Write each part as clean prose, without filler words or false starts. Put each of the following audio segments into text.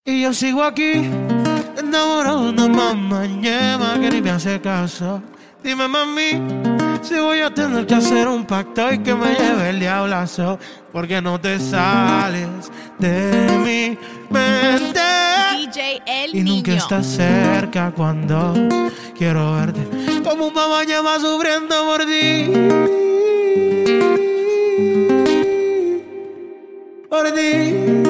Y yo sigo aquí, enamorado de una mamá ñema que ni me hace caso. Dime, mami, si voy a tener que hacer un pacto y que me lleve el diablazo, porque no te sales de mi mente. DJ El Y nunca Niño. estás cerca cuando quiero verte. Como un mamá lleva sufriendo por ti. Por ti.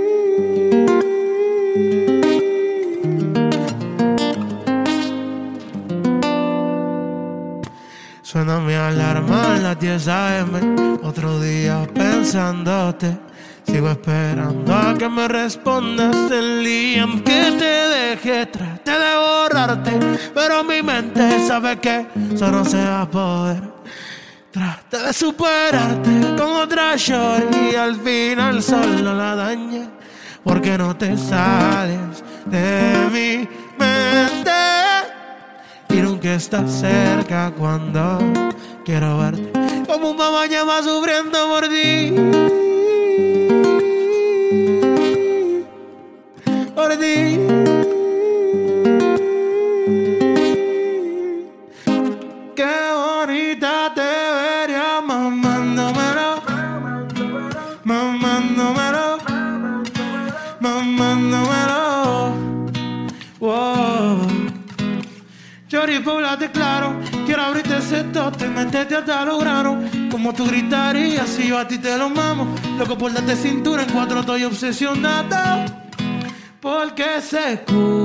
Suena mi alarma a las 10 a.m. Otro día pensándote. Sigo esperando a que me respondas el día en que te dejé. Traté de borrarte, pero mi mente sabe que eso no se va a poder. Traté de superarte con otra shorty y al final solo la dañé. Porque no te sales de mi mente. Y nunca estás cerca cuando quiero verte. Como un mamá lleva sufriendo por ti. Por ti. Qué bonita te vería mamándomelo. Mamándomelo. Mamándomelo. Wow. Chori, poblate claro. Quiero abrirte ese tote y meterte hasta lo grano. Como tú gritarías si yo a ti te lo mamo. Loco por darte cintura, en cuatro estoy obsesionado. Porque ese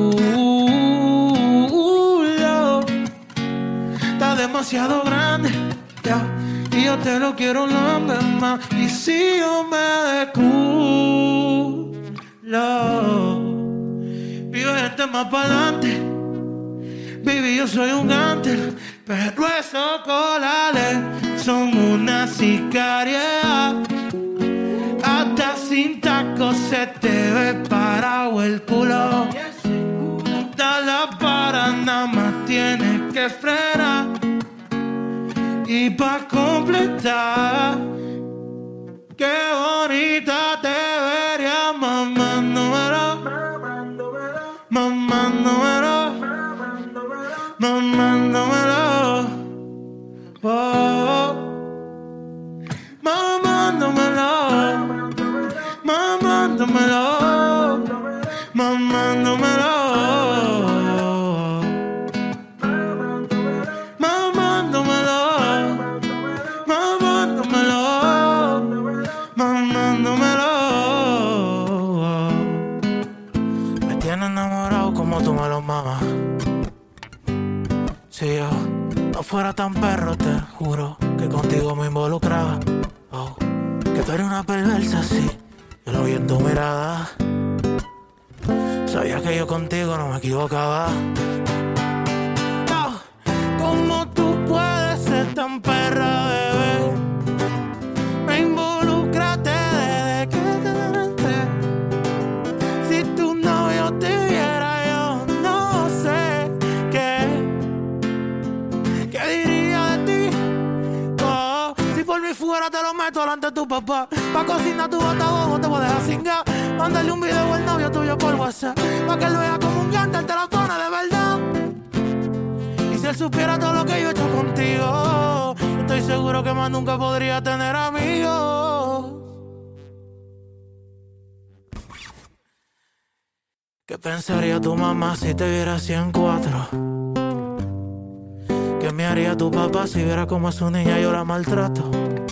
culo está demasiado grande, yeah. Y yo te lo quiero llamar más. Y si yo me desculo, pido gente más pa'lante. Baby, yo soy un ángel, pero esos colales son una sicaria. Hasta sin tacos se te ve parado el culo. Dale para, nada más tienes que frenar. Y pa' completar, qué bonita te vería mamándomelo. Mamándomelo. Mamándomelo. Oh. Mamándomelo. Mamándomelo. Mamándomelo. Mamándomelo. Mamándomelo. Mamándomelo. Me tienes enamorado como tú me lo mamas. Si yo no fuera tan perro, te juro que contigo me involucraba. Oh, que tú eres una perversa, sí, yo lo vi en tu mirada. Sabía que yo contigo no me equivocaba. Oh, ¿cómo tú puedes ser tan perra, bebé? Me involucraste desde que te entré. Si tu novio te viera, yo no sé qué diría de ti. Oh, si por mí fuera te lo meto delante de tu papá. Pa' cocinar tu botabobo te voy a dejar cingar. Mándale un video al novio tuyo por WhatsApp, pa' que él vea como un gante, él te la pone de verdad. Y si él supiera todo lo que yo he hecho contigo, yo estoy seguro que más nunca podría tener amigos. ¿Qué pensaría tu mamá si te viera así en cuatro? ¿Qué me haría tu papá si viera cómo a su niña yo la maltrato?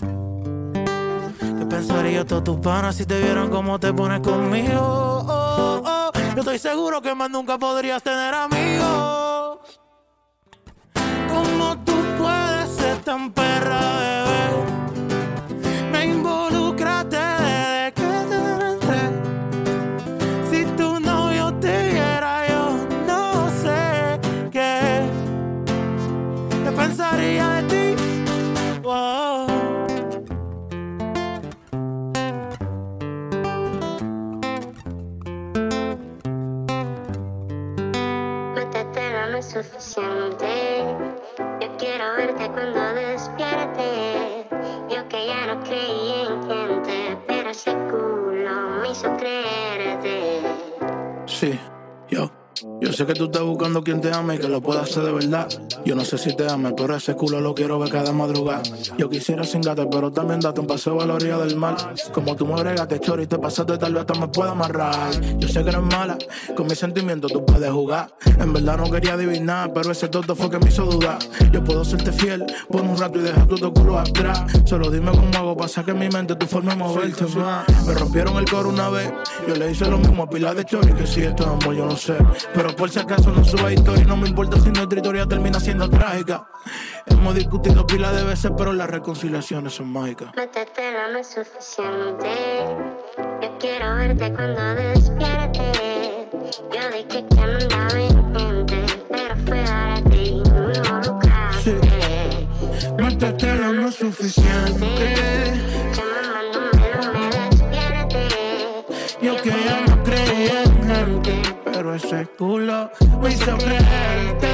¿Qué pensaría todos tus panas si te vieran cómo te pones conmigo? Oh, oh. Yo estoy seguro que más nunca podrías tener amigos. ¿Cómo tú puedes ser tan perra, bebé? Me involucraste desde que te entré. Si tu novio te viera, yo no sé qué pensaría de ti. Wow. Métetelo, no es suficiente. Yo quiero verte cuando despierte. Yo que ya no creí en gente, pero ese culo me hizo creerte. Sí, yo sé que tú estás buscando quien te ame y que lo pueda hacer de verdad. Yo no sé si te ame, pero ese culo lo quiero ver cada madrugada. Yo quisiera cingarte, pero también date un paseo a la orilla del mar. Como tú me bregaste, chori, te pasaste, tal vez hasta me pueda amarrar. Yo sé que eres mala, con mis sentimientos tú puedes jugar. En verdad no quería adivinar, pero ese toto fue que me hizo dudar. Yo puedo serte fiel por un rato y dejar tu culo atrás. Solo dime cómo hago para sacar en mi mente tu forma de moverte más. Me rompieron el coro una vez, yo le hice lo mismo a pila de chori. Que si esto es amor yo no sé, pero por si acaso no suba historia. No me importa si nuestra historia termina siendo trágica. Hemos discutido pila de veces, pero las reconciliaciones son mágicas. Métetela, no es suficiente. Yo quiero verte cuando despierte. Yo dije que no andaba en mente, pero fue para ti involucrarte. Sí. Métetela, no es suficiente. Que mamándome me despierte. Yo que ya no creía en gente, pero ese culo me hizo creerte.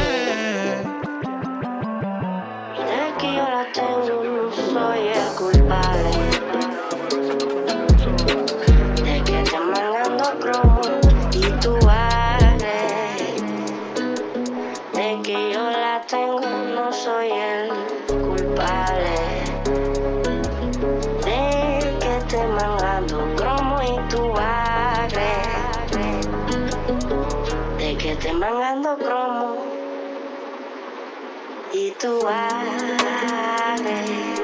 De que yo la tengo, no soy el culpable. De que te mandando cromo y tú vales. De que yo la tengo, no soy el culpable. De que te mandando cromo y tú vales. De que te mandando cromo y tú vales.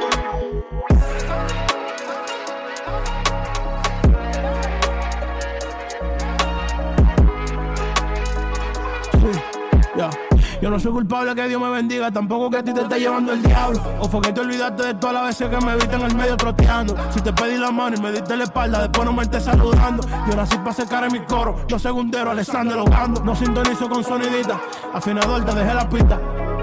Yeah. Yo no soy culpable, que Dios me bendiga, tampoco que a ti te esté llevando el diablo. O fue que te olvidaste de todas las veces que me viste en el medio troteando. Si te pedí la mano y me diste la espalda, después no me estés saludando. Yo nací para secar en mi coro, los segunderos, Alexander Ogando. No sintonizo con sonidita, afinador, te dejé la pista.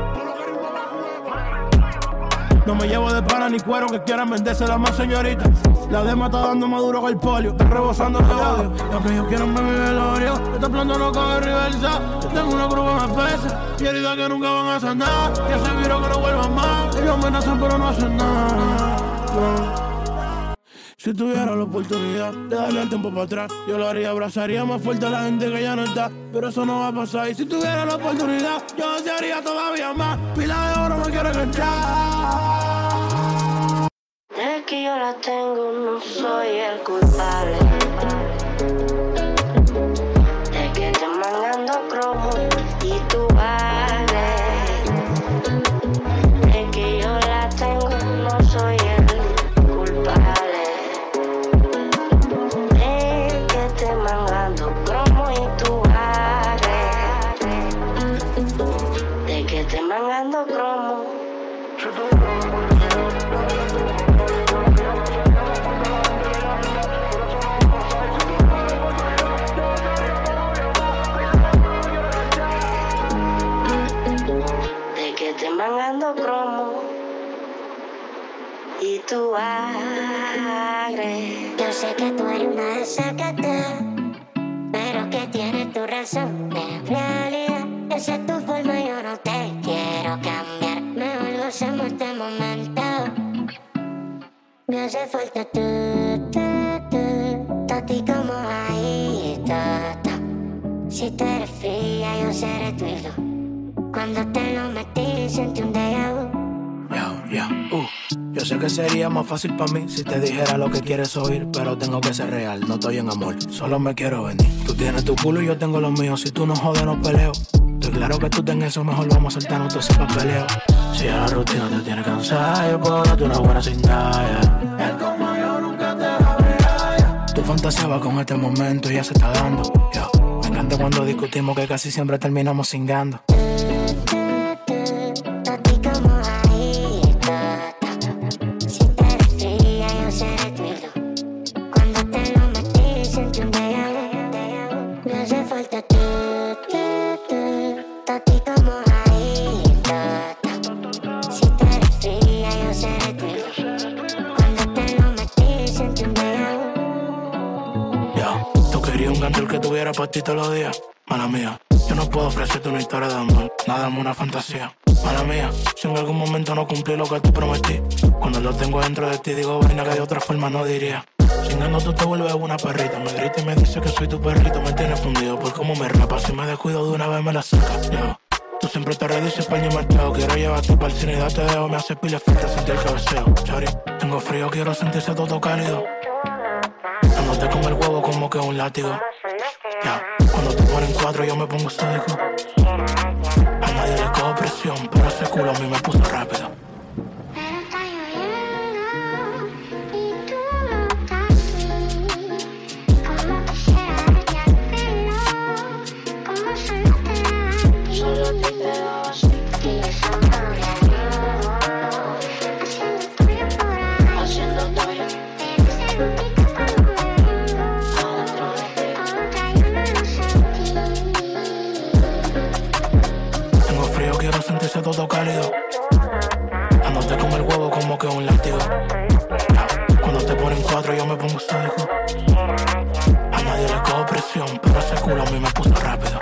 No me llevo de pana ni cuero, que quieran venderse la más señorita. La dema está dando más duro que el polio, está rebosando de odio. Lo que yo quiero es ver mi velorio, esta planta no coge reversa. Yo tengo una cruz que me pesa y heridas que nunca van a sanar. Y ese virus que no vuelva más. Ellos amenazan pero no hacen nada. Si tuviera la oportunidad de darle el tiempo para atrás, yo lo haría, abrazaría más fuerte a la gente que ya no está. Pero eso no va a pasar. Y si tuviera la oportunidad, yo desearía todavía más. Pila de oro me quiere enganchar. De que yo la tengo, no soy el culpable. De que te mandando cromo y tú vales. De que yo la tengo, no soy el culpable. De que te mandando cromo y tú vales. De que te mandando cromo. Te mangando cromo y tú agres. Yo sé que tú eres una desacata, pero que tienes tu razón. En realidad, esa es tu forma, yo no te quiero cambiar. Mejor gozamos este momento. Me hace falta tú, tati como ahí, Si tú eres fría, yo seré tu hilo. Cuando te lo metí, sentí un déjà vu. Yo sé que sería más fácil para mí si te dijera lo que quieres oír, pero tengo que ser real, no estoy en amor, solo me quiero venir. Tú tienes tu culo y yo tengo lo mío, si tú no jodes no peleo. Estoy claro que tú tengas eso, mejor vamos a saltarnos todo ese papeleo. Si a la rutina te tiene cansada, yo puedo darte una buena cintalla. El como yo nunca te la. Tu fantasía va con este momento y ya se está dando. Me encanta cuando discutimos que casi siempre terminamos cingando. Que tuviera para ti todos los días. Mala mía, yo no puedo ofrecerte una historia de amor, nada más una fantasía. Mala mía, si en algún momento no cumplí lo que te prometí, cuando lo tengo dentro de ti digo vaina que de otra forma no diría. Chingando tú te vuelves una perrita. Me grita y me dice que soy tu perrito. Me tienes fundido por cómo me rapa. Si me descuido de una vez me la saca, yo. Tú siempre te redices pa'l mercado. Quiero llevarte pa'l cine y darte dedo. Me hace pila falta sentir el cabeceo. Chari, tengo frío, quiero sentirse todo cálido. Dándote como el huevo como que un látigo. Yeah. Cuando te ponen 4 yo me pongo sádico. A nadie le cojo presión, pero ese culo a mí me puso rápido. Pero está lloviendo y tú no estás aquí. Como quisiera darte al pelo, como solo te da así. Solo a ti te da así. Y eso no me ayuda. Haciendo tuyo por ahí. Haciendo tuyo. Pero ese poquito cuando vengo. Adentro de ti. Ahora yo no lo sentí. Tengo frío, quiero sentirse todo cálido. Dándote como el huevo como que un látigo. Cuando te ponen 4 yo me pongo sádico. A nadie le cojo presión, pero ese culo a mí me puso rápido.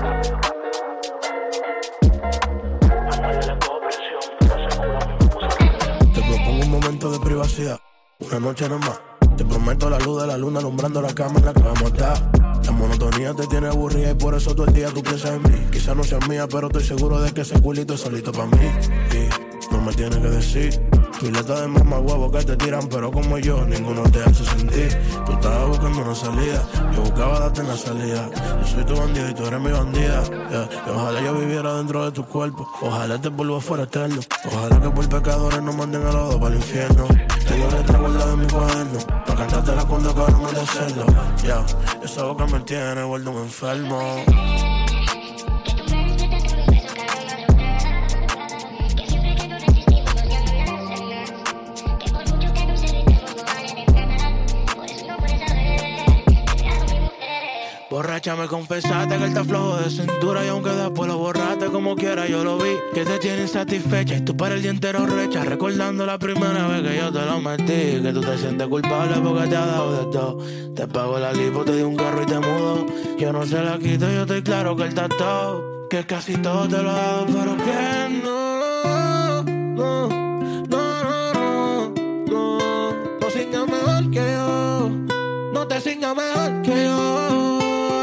A nadie le cojo presión, pero ese culo a mí me puso rápido. Te propongo un momento de privacidad, una noche nada más. Te prometo la luz de la luna alumbrando la cama en la que vamos a estar. La monotonía te tiene aburrida y por eso todo el día tú piensas en mí. Quizás no seas mía, pero estoy seguro de que ese culito es solito para mí. Y no me tienes que decir fileta de mamá huevo que te tiran, pero como yo, ninguno te hace sentir. Tú estabas buscando una salida, yo buscaba darte una salida. Yo soy tu bandido y tú eres mi bandida, yeah. Y ojalá yo viviera dentro de tu cuerpo. Ojalá este polvo fuera eterno. Ojalá que por pecadores nos manden a los dos para el infierno. Tengo letra guardada en mi cuaderno, pa' cantártela cuando acabamos de hacerlo, yeah. Esa boca me tiene vuelto un enfermo. Borracha, me confesaste que él está flojo de cintura y aunque después lo borraste como quiera yo lo vi. Que te tiene insatisfecha y tú para el día entero recha, recordando la primera vez que yo te lo metí. Que tú te sientes culpable porque te ha dado de todo. Te pago la lipo, te di un carro y te mudo. Yo no se la quito, yo estoy claro que él está todo. Que casi todo te lo ha dado, pero que no sigas mejor que yo. No te sigas mejor que yo.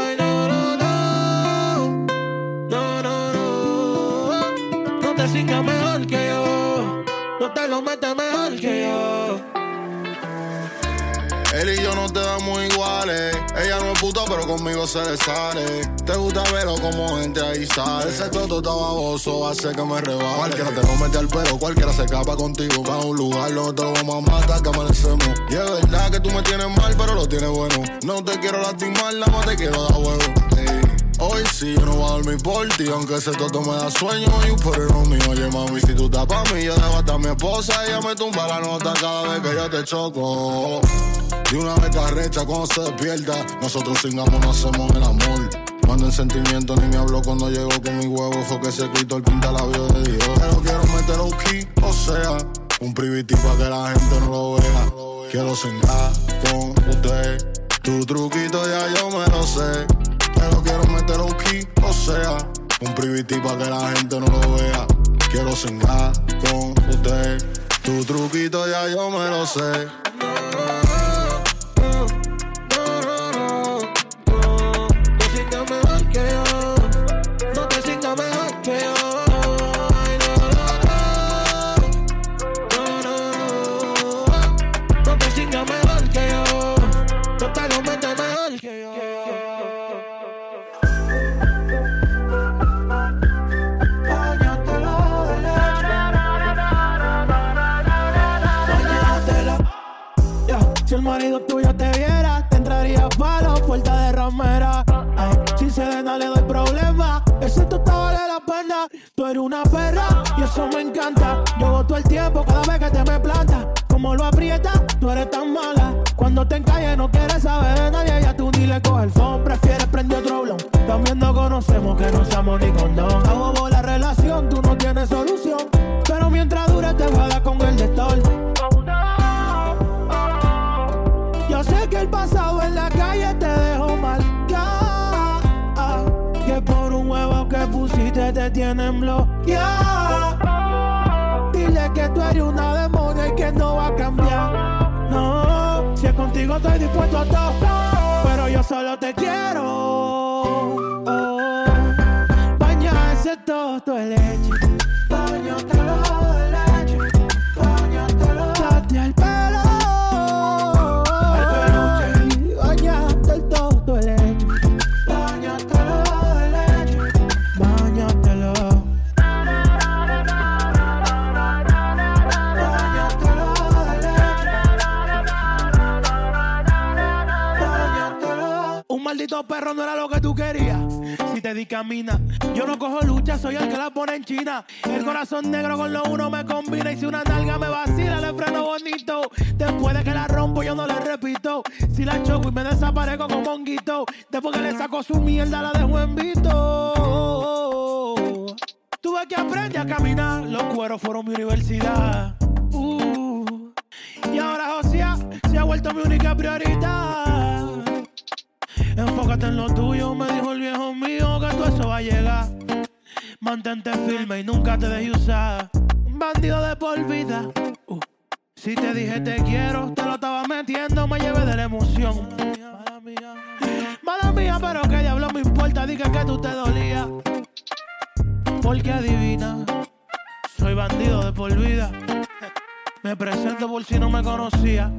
No te sigas mejor que yo. No te lo metes mejor que yo. Él y yo no te damos iguales. Ella no es puta, pero conmigo se le sale. Te gusta verlo como entra y sale. Ese toto está baboso, hace que me rebale. Cualquiera te lo mete al pelo, cualquiera se escapa contigo. Va a un lugar donde te lo vamos a matar, que amanecemos. Y es verdad que tú me tienes mal, pero lo tienes bueno. No te quiero lastimar, nada más te quiero dar huevo. Hey. Hoy sí yo no voy a dormir por ti, aunque ese toto me da sueño. You put it on me, oye mami, si tú estás pa' mí, yo dejo hasta a mi esposa. Ella me tumba la nota cada vez que yo te choco. Y una vez te arrecha cuando se despierta. Nosotros cingamos, no hacemos el amor. Mando en sentimiento, ni me habló cuando llegó con mi huevo. Fue que se quitó el pintalabio de Dios. Pero quiero meter un key, o sea, un privity pa' que la gente no lo vea. Quiero cingar con usted. Tu truquito ya yo me lo sé. Pero quiero meter un key, o sea, un privity pa' que la gente no lo vea. Quiero cingar con usted. Tu truquito ya yo me lo sé. Si el marido tuyo te viera, te entraría pa' la puerta de ramera. Ay, si se den, le doy problema. Ese tú te vale la pena. Tú eres una perra y eso me encanta. Yo voto el tiempo cada vez que te me planta. Como lo aprietas, tú eres tan mala. Cuando te encalles no quieres saber de nadie. Ya tú ni le coges el phone, prefieres prender otro blon. También no conocemos que no somos ni condón. A bobo la relación, tú no tienes solución. Pero mientras dure te voy a dar con el destor. Yo sé que el pasado en la calle te dejó marcado, que por un huevo que pusiste te tienen bloqueado. Dile que tú eres una demonia y que no va a cambiar. No, si es contigo estoy dispuesto a todo, pero yo solo te quiero. Baña ese toto de leche, bañátelo de leche, bañátelo. Date al pelo, al peluche, bañate el toto de leche, bañátelo de leche, bañátelo. Un maldito perro no era lo que tú querías. Si te di camina, yo no cojo lucha, soy el que la pone en China. El corazón negro con lo uno me combina. Y si una nalga me vacila, le freno bonito. Después de que la rompo, yo no le repito. Si la choco y me desaparezco como honguito. Después que le saco su mierda, la dejo en visto. Tuve que aprender a caminar, los cueros fueron mi universidad. Y ahora José se ha vuelto mi única prioridad. Enfócate en lo tuyo, me dijo el viejo mío, que todo eso va a llegar. Mantente firme y nunca te dejes usar. Un bandido de por vida. Si te dije te quiero, te lo estaba metiendo, me llevé de la emoción. Mala mía, pero qué diablo me importa, dije que tú te dolías. Porque adivina, soy bandido de por vida. Me presento por si no me conocía.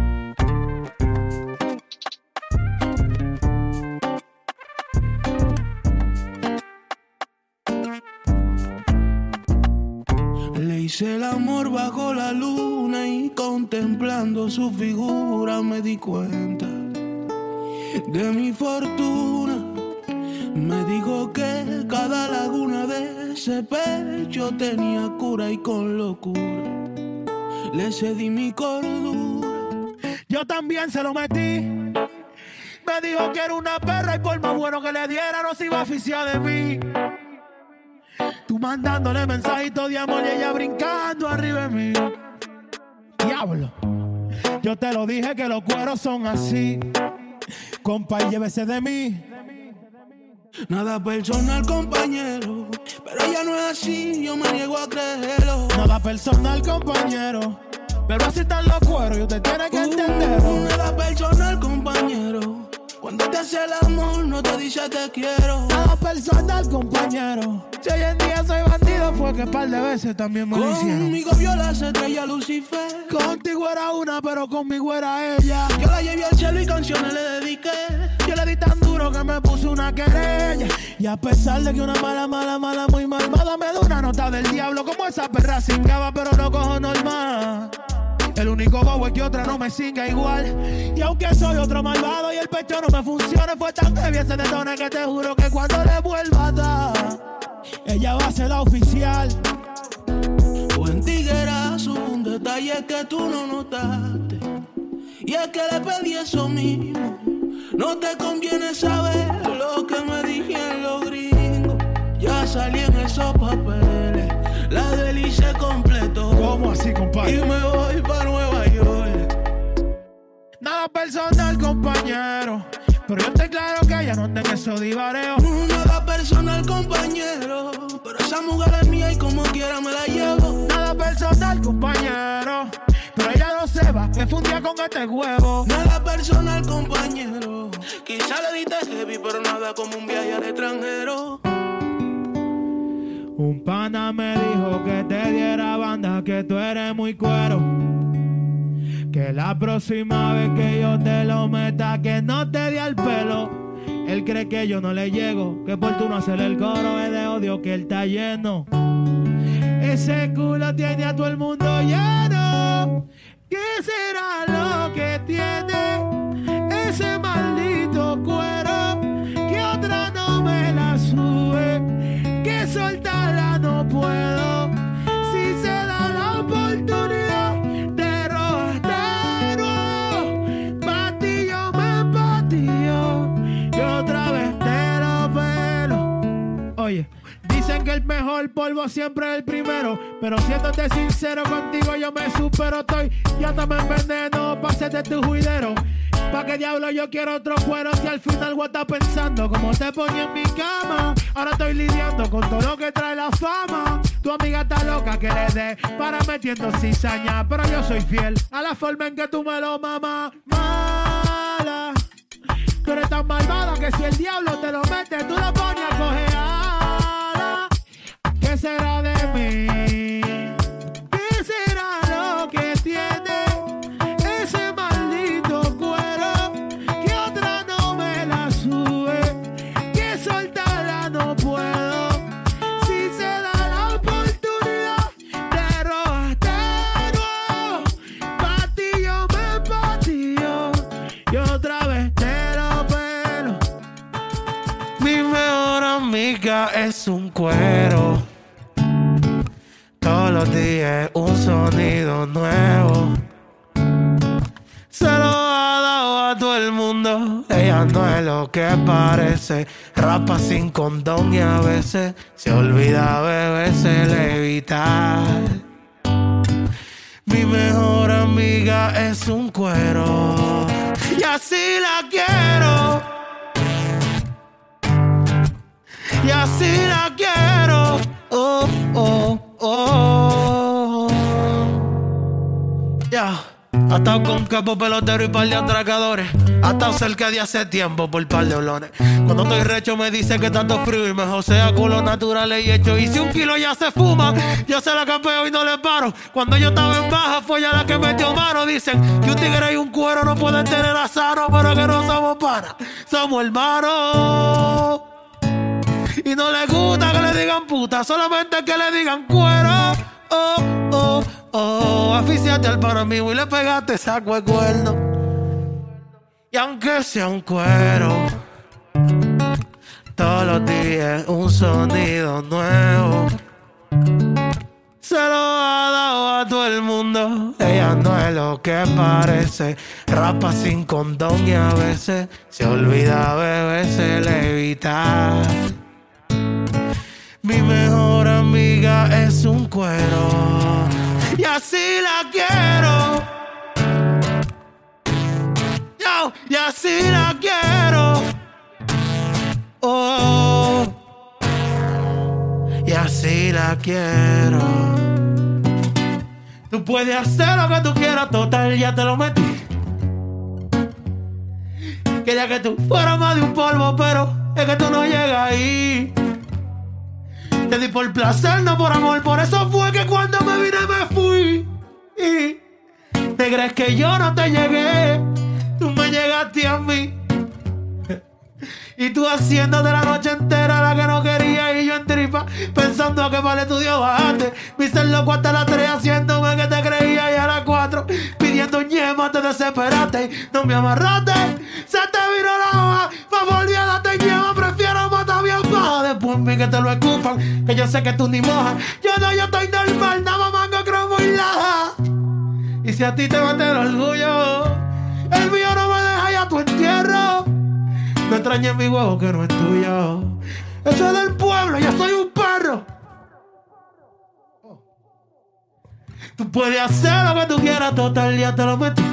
Le hice el amor bajo la luna y contemplando su figura me di cuenta de mi fortuna. Me dijo que cada laguna de ese pecho tenía cura y con locura le cedí mi cordura. Yo también se lo metí. Me dijo que era una perra y por más bueno que le diera no se iba a aficiar de mí. Tú mandándole mensajitos de amor y ella brincando arriba de mí. Diablo, yo te lo dije que los cueros son así. Compa, y llévese de mí. Nada personal, compañero, pero ella no es así, yo me niego a creerlo. Nada personal, compañero, pero así están los cueros y usted tiene que entenderlo. Nada personal, compañero, cuando te hace el amor no te dice te quiero. Nada personal, compañero, si hoy en día soy bandido fue que un par de veces también me lo hicieron. Conmigo vio las estrellas Lucifer. Contigo era una, pero conmigo era ella. Yo la llevé al cielo y canciones le dediqué. Yo le di tan duro que me puse una querella. Y a pesar de que una mala, muy malvada me da una nota del diablo. Como esa perra cingaba, pero no cojo normal. El único bobo es que otra no me singa igual. Y aunque soy otro malvado y el pecho no me funciona, fue tan heavy ese detone que te juro que cuando le vuelva a dar, ella va a ser la oficial. Buen tiguerazo, un detalle que tú no notaste. Y es que le pedí eso mismo. No te conviene saber lo que me dijeron los gringos. Ya salí en esos papeles, la delicia completo. ¿Cómo así, compadre? Y me voy para Nueva York. Nada personal, compañero, pero yo estoy claro que ella no tenga esos divareos. Nada personal, compañero, pero esa mujer es mía y como quiera me la llevo. Nada personal, compañero, pero ella no se va, que fue un día con este huevo. Nada personal, compañero, quizá le diste heavy, pero nada como un viaje al extranjero. Un pana me dijo que te diera banda, que tú eres muy cuero. Que la próxima vez que yo te lo meta, que no te dé al pelo. Él cree que yo no le llego, que por tú no hacerle el coro es de odio que él está lleno. Ese culo tiene a todo el mundo lleno. ¿Qué será lo que tiene ese maldito cuero? Que otra no me la sube, que soltarla no puedo. Si se da la oportunidad de robar de nuevo, patillo me patillo y otra vez te lo pelo. Oye, dicen que el mejor polvo siempre es el primero, pero siéndote sincero contigo yo me supero. Estoy ya me enveneno, pásate tu juidero. ¿Pa' qué diablo yo quiero otro cuero si al final voy a estar pensando cómo te ponía en mi cama? Ahora estoy lidiando con todo lo que trae la fama. Tu amiga está loca que le dé para metiendo cizaña, pero yo soy fiel a la forma en que tú me lo mamas. mala. Tú eres tan malvada que si el diablo te lo mete, tú lo pones a cojear. ¿Qué será de mí? ¿Qué será lo que tiene ese maldito cuero que otra no me la sube? Que soltarla no puedo. Si se da la oportunidad de robarte, pa' ti yo me patillo y otra vez te lo pelo. Mi mejor amiga es un cuero. Todos los días un sonido nuevo. Se lo ha dado a todo el mundo. Ella no es lo que parece. Rapa sin condón y a veces se olvida beberse levitar. Mi mejor amiga es un cuero y así la quiero. Y así la quiero. Oh, oh, oh. Ya. Ha estado con capo pelotero y par de atracadores. Ha estado cerca de hace tiempo por par de olones. Cuando estoy recho me dice que tanto frío y me josea culos naturales y hecho. Y si un kilo ya se fuma, yo se la campeo y no le paro. Cuando yo estaba en baja fue ella la que metió mano. Dicen que un tigre y un cuero no pueden tener a sano, pero que no somos panas, somos hermanos. Y no le gusta que le digan puta, solamente que le digan cuero. Oh, oh, oh. Aficiate al pana mío y le pegaste saco de cuerno. Y aunque sea un cuero, todos los días un sonido nuevo. Se lo ha dado a todo el mundo. Ella no es lo que parece. Rapa sin condón y a veces se olvida beberse levitar. Mi mejor amiga es un cuero y así la quiero. Yo, y así la quiero. Oh, y así la quiero. Tú puedes hacer lo que tú quieras, total, ya te lo metí. Quería que tú fueras más de un polvo, pero es que tú no llegas ahí. Te di por placer, no por amor. Por eso fue que cuando me vine me fui. Y te crees que yo no te llegué. Tú me llegaste a mí. Y tú haciéndote la noche entera la que no quería. Y yo en tripa pensando a que para el estudio bajaste. Viste loco hasta las 3 haciéndome que te creía. Y a las 4 pidiendo ñema te desesperaste. No me amarraste, se te viró la hoja. Pa' volver a darte ñema, prefiero matar bien baja. Después mí que te lo escupan, que yo sé que tú ni mojas. Yo estoy normal, nada más mango cromo y laja. Y si a ti te mate el orgullo, el mío no me deja ya tu entierro. No extrañes mi huevo que no es tuyo. Eso es del pueblo, yo soy un perro. Tú puedes hacer lo que tú quieras, total, ya te lo metí.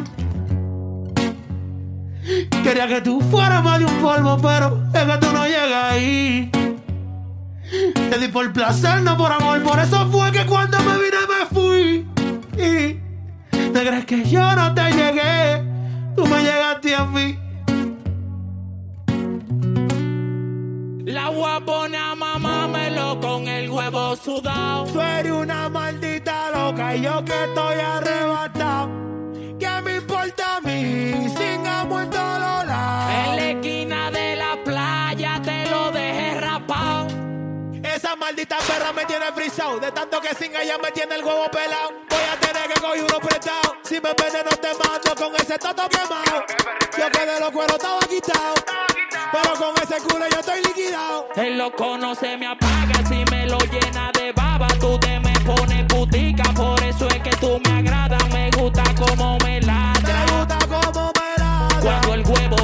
Quería que tú fueras más de un polvo, pero es que tú no llegas ahí. Te di por placer, no por amor. Por eso fue que cuando me vine me fui. Y te crees que yo no te llegué. Tú me llegaste a mí. La guapona mamámelo con el huevo sudado. Tú eres una maldita loca y yo que estoy arrebatado. ¿Qué me importa a mí? Singamos en todos lados. En la esquina de la playa te lo dejé rapado. Esa maldita perra me tiene frisado. De tanto que singa ella me tiene el huevo pelado. Voy a tener que coger uno prestado. Si me enveneno te mato con ese toto quemado. Yo que de los cueros estaba quitado, pero con ese culo yo estoy liquidado. El loco no se me apaga si me lo llena de baba. Tú te me pones putica, por eso es que tú me agradas. Me gusta como me ladra. Me gusta como me ladra. Cuando el huevo